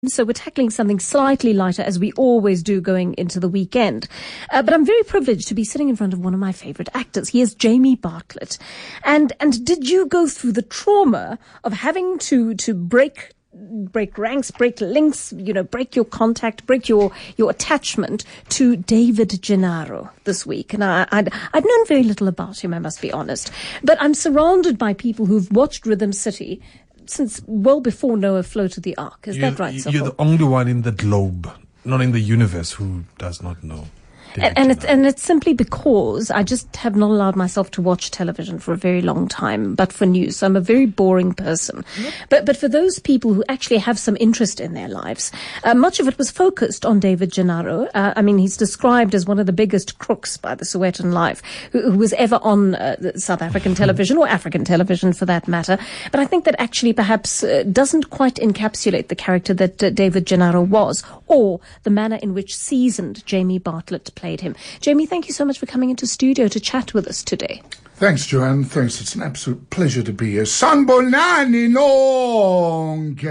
So we're tackling something slightly lighter, as we always do going into the weekend. But I'm very privileged to be sitting in front of one of my favorite actors. He is Jamie Bartlett. And did you go through the trauma of having to break ranks, break links, break your contact, break your attachment to David Gennaro this week? And I'd known very little about him, I must be honest. But I'm surrounded by people who've watched Rhythm City since well before Noah floated the ark. Is that right, Sopho? You're the only one in the globe, not in the universe, who does not know. And it's simply because I just have not allowed myself to watch television for a very long time, but for news. So I'm a very boring person. Yep. But for those people who actually have some interest in their lives, much of it was focused on David Gennaro. He's described as one of the biggest crooks by the Sowetan Life who was ever on South African television, or African television for that matter. But I think that actually perhaps doesn't quite encapsulate the character that David Gennaro was, or the manner in which seasoned Jamie Bartlett played him. Jamie, thank you so much for coming into studio to chat with us today. Thanks, Joanne. Thanks. It's an absolute pleasure to be here. Sanbolani nonke.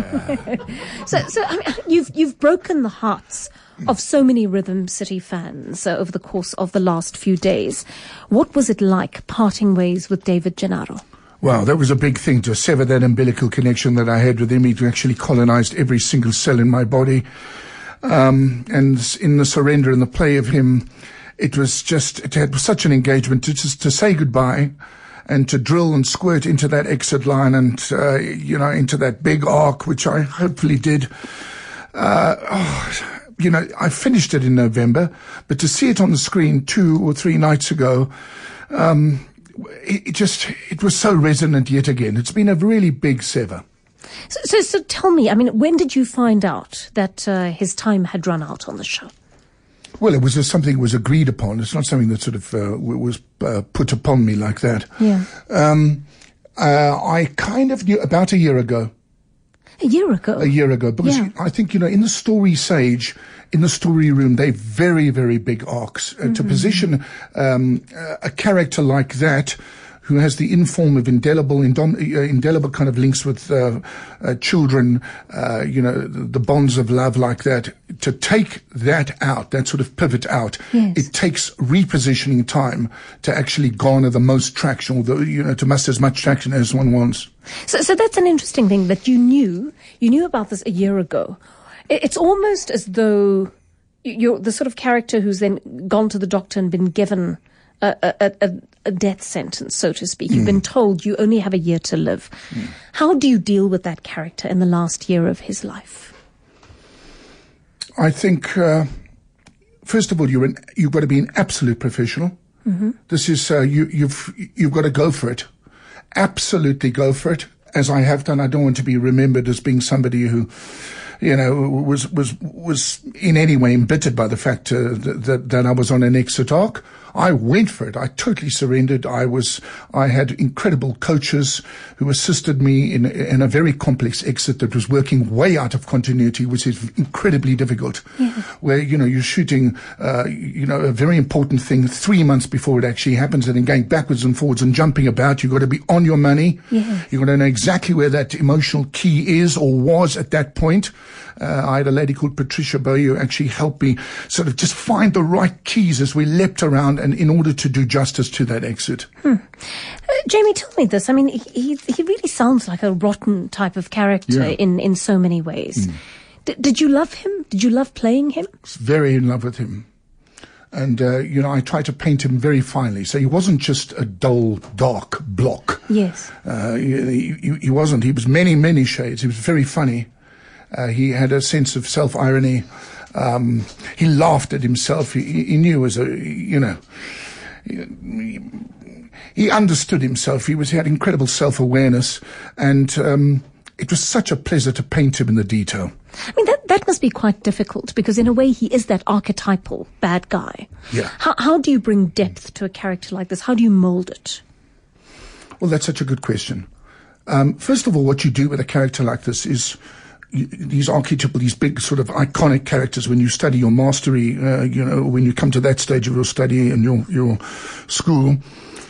So you've broken the hearts of so many Rhythm City fans over the course of the last few days. What was it like parting ways with David Gennaro? Wow, that was a big thing, to sever that umbilical connection that I had with him. He actually colonized every single cell in my body. And in the surrender and the play of him, it had such an engagement to say goodbye and to drill and squirt into that exit line and, into that big arc, which I hopefully did. I finished it in November, but to see it on the screen 2 or 3 nights ago, it was so resonant yet again. It's been a really big sever. So tell me, when did you find out that his time had run out on the show? Well, it was just something that was agreed upon. It's not something that sort of was put upon me like that. Yeah. I kind of knew about a year ago. A year ago? A year ago. Because I think, in the story sage, in the story room, they're very, very big arcs. To position a character like that, who has the inform of indelible kind of links with children, the bonds of love like that, to take that out, that sort of pivot out, yes. It takes repositioning time to actually garner the most traction, or to muster as much traction as one wants. So that's an interesting thing, that you knew about this a year ago. It's almost as though you're the sort of character who's then gone to the doctor and been given a death sentence, so to speak. You've been told you only have a year to live. How do you deal with that character in the last year of his life? I think, first of all, you've got to be an absolute professional. Mm-hmm. This is you've got to go for it. Absolutely go for it, as I have done. I don't want to be remembered as being somebody who, was in any way embittered by the fact that I was on an exit arc. I went for it. I totally surrendered. I had incredible coaches who assisted me in a very complex exit that was working way out of continuity, which is incredibly difficult. Yeah. Where, you're shooting, a very important thing 3 months before it actually happens, and then going backwards and forwards and jumping about. You've got to be on your money. Yeah. You've got to know exactly where that emotional key is or was at that point. I had a lady called Patricia Bowie who actually helped me sort of just find the right keys as we leapt around, and in order to do justice to that exit. Jamie, tell me this. He really sounds like a rotten type of character in so many ways. Did you love him? Did you love playing him? I was very in love with him. And, I tried to paint him very finely. So he wasn't just a dull, dark block. Yes. He wasn't. He was many, many shades. He was very funny. He had a sense of self-irony. He laughed at himself. He knew he understood himself. He had incredible self-awareness, and it was such a pleasure to paint him in the detail. That must be quite difficult, because in a way he is that archetypal bad guy. Yeah. How do you bring depth to a character like this? How do you mold it? Well, that's such a good question. First of all, what you do with a character like this is these archetypal, these big sort of iconic characters. When you study your mastery, when you come to that stage of your study and your school,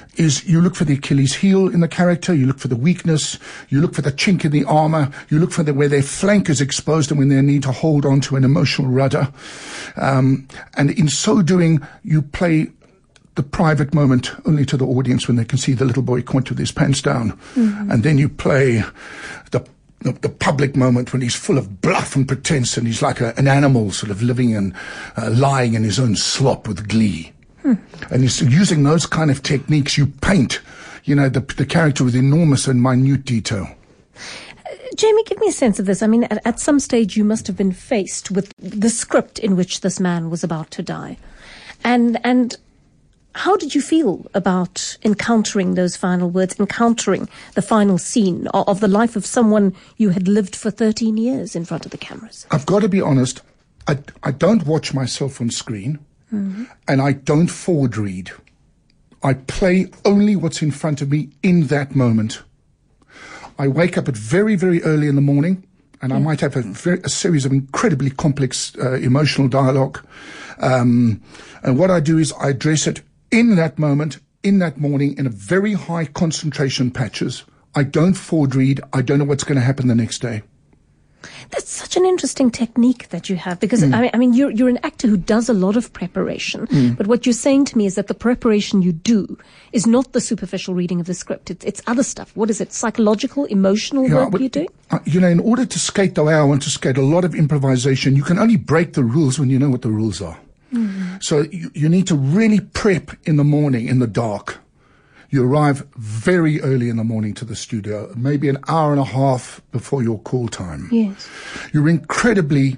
is you look for the Achilles heel in the character, you look for the weakness, you look for the chink in the armor, you look for where their flank is exposed and when they need to hold on to an emotional rudder. And in so doing, you play the private moment only to the audience when they can see the little boy point with his pants down. Mm-hmm. And then you play the public moment when he's full of bluff and pretense and he's like an animal sort of living and lying in his own slop with glee. And it's using those kind of techniques you paint, the character with enormous and minute detail. Jamie, give me a sense of this. I mean, at some stage you must have been faced with the script in which this man was about to die. And how did you feel about encountering those final words, encountering the final scene of the life of someone you had lived for 13 years in front of the cameras? I've got to be honest, I don't watch myself on screen. Mm-hmm. And I don't forward read. I play only what's in front of me in that moment. I wake up at very, very early in the morning, and I might have a series of incredibly complex emotional dialogue. And what I do is I address it in that moment, in that morning, in a very high concentration patches. I don't forward read. I don't know what's going to happen the next day. That's such an interesting technique that you have, because I mean you're an actor who does a lot of preparation, but what you're saying to me is that the preparation you do is not the superficial reading of the script. It's other stuff. What is it? Psychological, emotional work you're doing? In order to skate the way I want to skate, a lot of improvisation, you can only break the rules when you know what the rules are. Mm-hmm. So you need to really prep in the morning, in the dark. You arrive very early in the morning to the studio, maybe an hour and a half before your call time. Yes. You're incredibly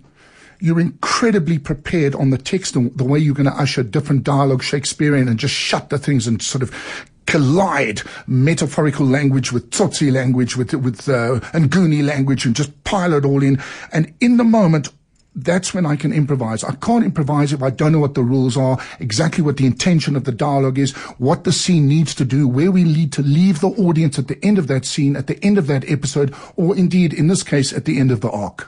prepared on the text and the way you're going to usher different dialogue Shakespearean and just shut the things and sort of collide metaphorical language with tsotsi language, with Nguni language, and just pile it all in. And in the moment, that's when I can improvise. I can't improvise if I don't know what the rules are, exactly what the intention of the dialogue is, what the scene needs to do, where we need to leave the audience at the end of that scene, at the end of that episode, or indeed, in this case, at the end of the arc.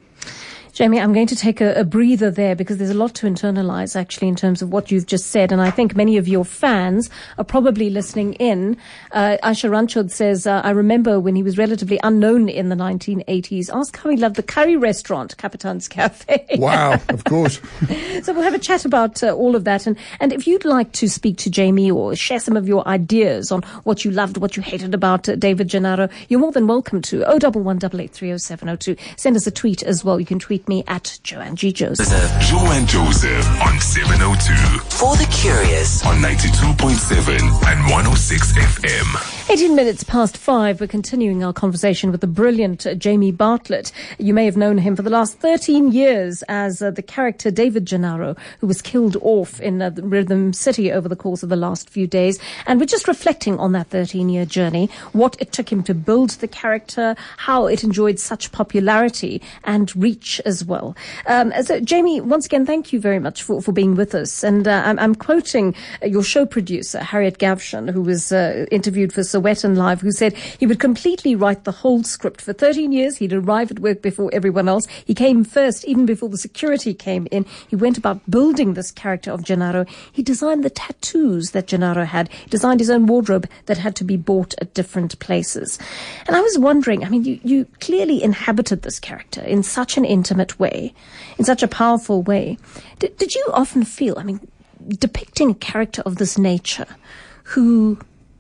Jamie, I'm going to take a breather there because there's a lot to internalize actually in terms of what you've just said. And I think many of your fans are probably listening in. Aisha Ranchod says, I remember when he was relatively unknown in the 1980s. Ask how he loved the curry restaurant, Capitan's Cafe. Wow, of course. So we'll have a chat about all of that. And if you'd like to speak to Jamie or share some of your ideas on what you loved, what you hated about David Gennaro, you're more than welcome to 011 8830702. Send us a tweet as well. You can tweet me at Joanne G. Joseph. Joanne Joseph on 702. For the Curious on 92.7 and 106 FM. 18 minutes past 5. We're continuing our conversation with the brilliant Jamie Bartlett. You may have known him for the last 13 years as the character David Gennaro, who was killed off in the Rhythm City over the course of the last few days. And we're just reflecting on that 13-year journey, what it took him to build the character, how it enjoyed such popularity and reach as well. So, Jamie, once again, thank you very much for being with us. And I'm quoting your show producer, Harriet Gavshan, who was interviewed for Sowetan Live, who said he would completely write the whole script. For 13 years, he'd arrive at work before everyone else. He came first, even before the security came in. He went about building this character of Gennaro. He designed the tattoos that Gennaro had. He designed his own wardrobe that had to be bought at different places. And I was wondering, I mean, you clearly inhabited this character in such an intimate way, in such a powerful way. Did you often feel, I mean, depicting a character of this nature who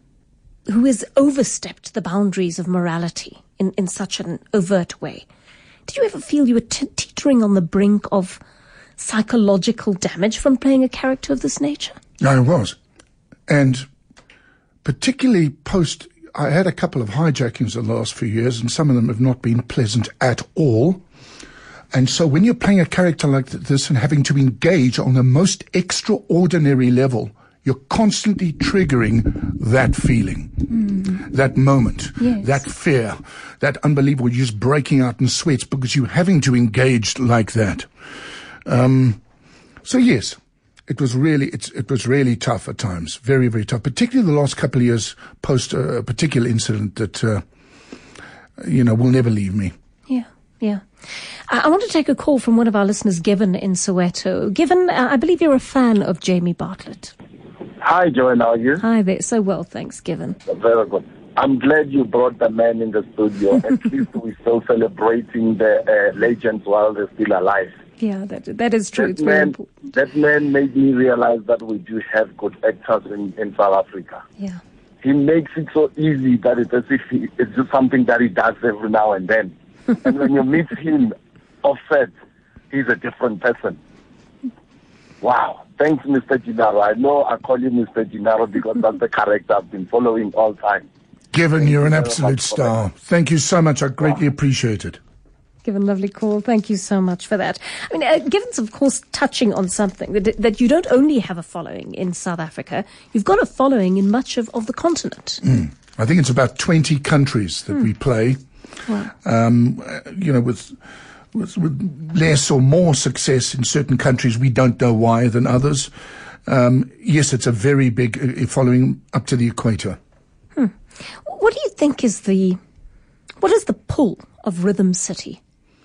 has overstepped the boundaries of morality in such an overt way, did you ever feel you were teetering on the brink of psychological damage from playing a character of this nature? I was. And particularly I had a couple of hijackings in the last few years, and some of them have not been pleasant at all. And so when you're playing a character like this and having to engage on the most extraordinary level, you're constantly triggering that feeling, that moment, yes, that fear, that unbelievable, you're just breaking out in sweats because you're having to engage like that. So yes, it was really tough at times, very, very tough, particularly the last couple of years post a particular incident that, will never leave me. Yeah. I want to take a call from one of our listeners, Given in Soweto. Given, I believe you're a fan of Jamie Bartlett. Hi, Joanne, how are you? Hi there. So well, thanks, Given. Very good. I'm glad you brought the man in the studio. At least we're still celebrating the legends while they're still alive. Yeah, that is true. It's very important. That man made me realize that we do have good actors in South Africa. Yeah. He makes it so easy that it's as if it's just something that he does every now and then. And when you meet him offset, he's a different person. Wow. Thanks, Mr. Gennaro. I know I call you Mr. Gennaro because that's the character I've been following all time. Given, you're an absolute star. Thank you so much. I greatly appreciate it. Given, lovely call. Thank you so much for that. I mean, Given's, of course, touching on something that you don't only have a following in South Africa, you've got a following in much of the continent. I think it's about 20 countries that we play. Wow. With less or more success in certain countries, we don't know why, than others. Yes, it's a very big following up to the equator. What do you think is the pull of Rhythm City?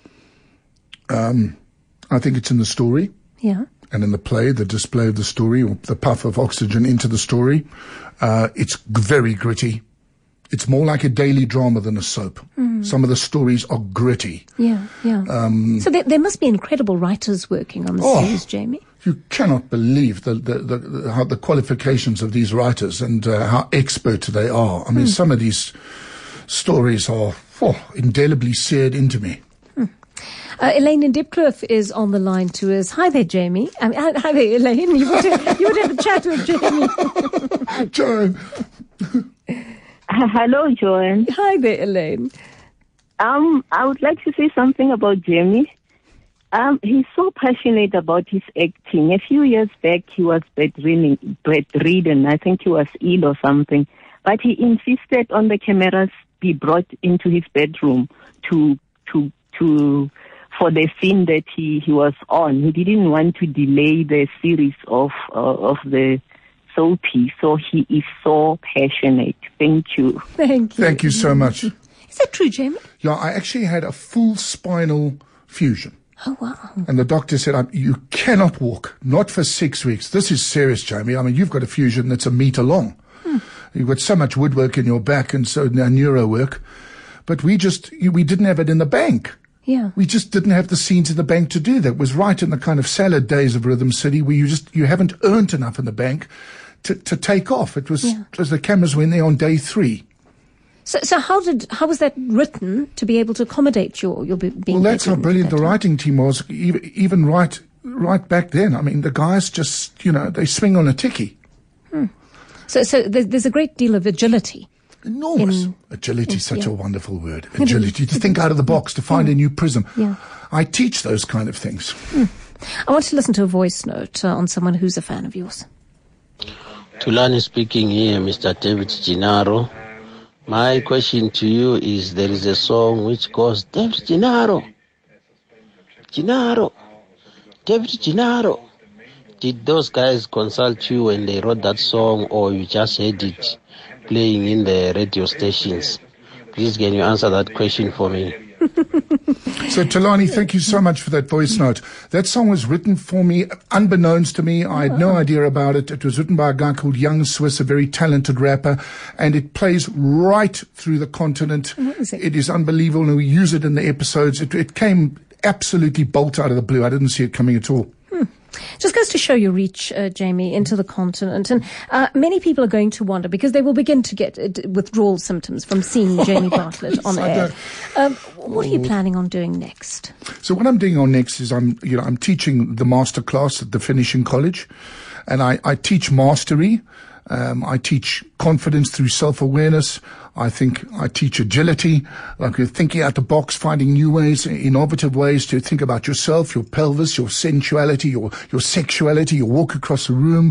I think it's in the story. Yeah. And in the play, the display of the story, or the puff of oxygen into the story. It's very gritty. It's more like a daily drama than a soap. Some of the stories are gritty. Yeah, yeah. So there must be incredible writers working on the series, Jamie. You cannot believe how the qualifications of these writers and how expert they are. I mean, some of these stories are indelibly seared into me. Elaine in Diepkloof is on the line to us. Hi there, Jamie. Hi there, Elaine. You would have a chat with Jamie. Joan. Hello, Joanne. Hi there, Elaine. I would like to say something about Jamie. He's so passionate about his acting. A few years back, he was bedridden. I think he was ill or something. But he insisted on the cameras be brought into his bedroom for the scene that he was on. He didn't want to delay the series of the soapy. So he is so passionate. Thank you. Thank you. Thank you so much. Is that true, Jamie? Yeah, I actually had a full spinal fusion. Oh, wow. And the doctor said, you cannot walk, not for 6 weeks. This is serious, Jamie. I mean, you've got a fusion that's a meter long. You've got so much woodwork in your back and so neuro work. But we didn't have it in the bank. Yeah. We just didn't have the scenes in the bank to do that. It was right in the kind of salad days of Rhythm City where you haven't earned enough in the bank to take off. It was the cameras went there on day 3. So how was that written to be able to accommodate your being? Well, that's how brilliant the writing team was. Even right back then. I mean, the guys just they swing on a ticky. So there's a great deal of agility. Enormous. Agility is such a wonderful word. Agility, to think out of the box, to find a new prism. Yeah. I teach those kind of things. I want to listen to a voice note on someone who's a fan of yours. Tulani speaking here, Mr. David Gennaro. My question to you is, there is a song which goes, David Gennaro, David Gennaro. Did those guys consult you when they wrote that song, or you just heard it playing in the radio stations? Please, can you answer that question for me? So, Tulani, thank you so much for that voice note. That song was written for me, unbeknownst to me. I had no idea about it. It was written by a guy called Young Swiss, a very talented rapper, and it plays right through the continent. It is unbelievable, and we use it in the episodes. It came absolutely bolt out of the blue. I didn't see it coming at all. Just goes to show your reach, Jamie, into the continent. And many people are going to wonder, because they will begin to get withdrawal symptoms from seeing Jamie Bartlett on air. What are you planning on doing next? So what I'm doing on next is I'm teaching the master class at the Finishing College, and I teach mastery. I teach confidence through self-awareness. I teach agility, like thinking out the box, finding new ways, innovative ways to think about yourself, your pelvis, your sensuality, your sexuality, your walk across the room.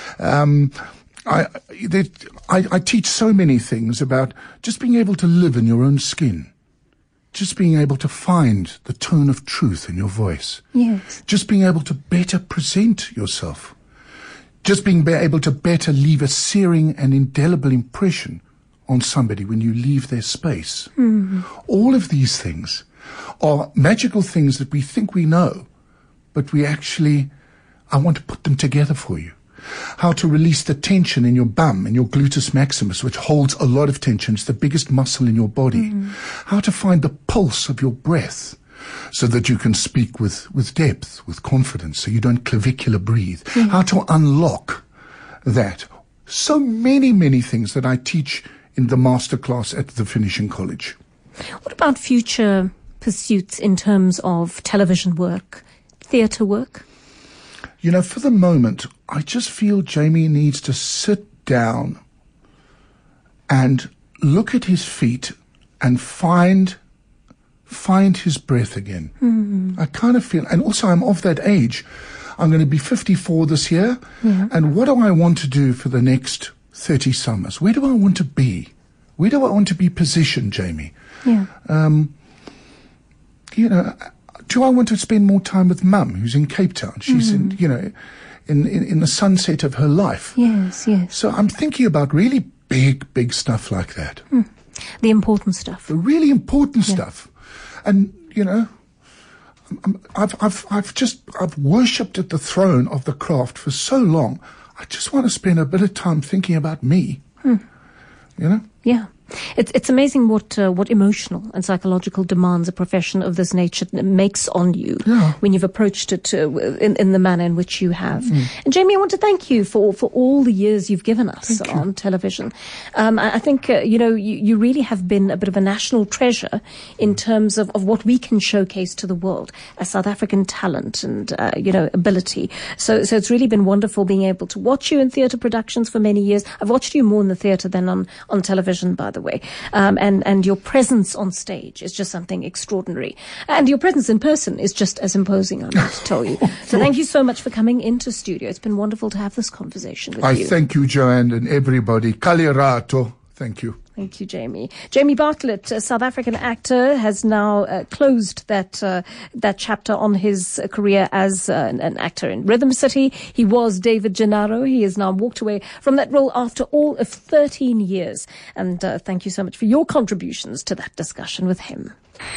I teach so many things about just being able to live in your own skin. Just being able to find the tone of truth in your voice. Yes. Just being able to better present yourself. Just being able to better leave a searing and indelible impression on somebody when you leave their space. All of these things are magical things that we think we know, but I want to put them together for you. how to release the tension in your bum and your gluteus maximus, which holds a lot of tension. It's the biggest muscle in your body. How to find the pulse of your breath so that you can speak with depth, with confidence, so you don't clavicular breathe. How to unlock that. So many, many things that I teach in the masterclass at the Finishing College. What about future pursuits in terms of television work, theatre work? You know, for the moment, I just feel Jamie needs to sit down and look at his feet and find his breath again. I kind of feel, and also I'm of that age. I'm going to be 54 this year. And what do I want to do for the next 30 summers? Where do I want to be? Where do I want to be positioned, Jamie? You know, do I want to spend more time with Mum, who's in Cape Town? She's in, you know, in the sunset of her life. Yes. So I'm thinking about really big stuff like that. The important stuff. The really important stuff. And, you know, I've worshipped at the throne of the craft for so long. I just want to spend a bit of time thinking about me. You know? Yeah. It's amazing what emotional and psychological demands a profession of this nature makes on you when you've approached it in the manner in which you have. And Jamie, I want to thank you for all the years you've given us on television. I think you know, you really have been a bit of a national treasure in terms of what we can showcase to the world as South African talent and you know, ability. So it's really been wonderful being able to watch you in theatre productions for many years. I've watched you more in the theatre than on television, by the way. And your presence on stage is just something extraordinary. And your presence in person is just as imposing, I must tell you. So thank you so much for coming into studio. It's been wonderful to have this conversation with you. I thank you, Joanne, and everybody. Kalirato. Thank you. Thank you, Jamie. Jamie Bartlett, a South African actor, has now closed that chapter on his career as an actor in Rhythm City. He was David Gennaro. He has now walked away from that role after all of 13 years. And thank you so much for your contributions to that discussion with him.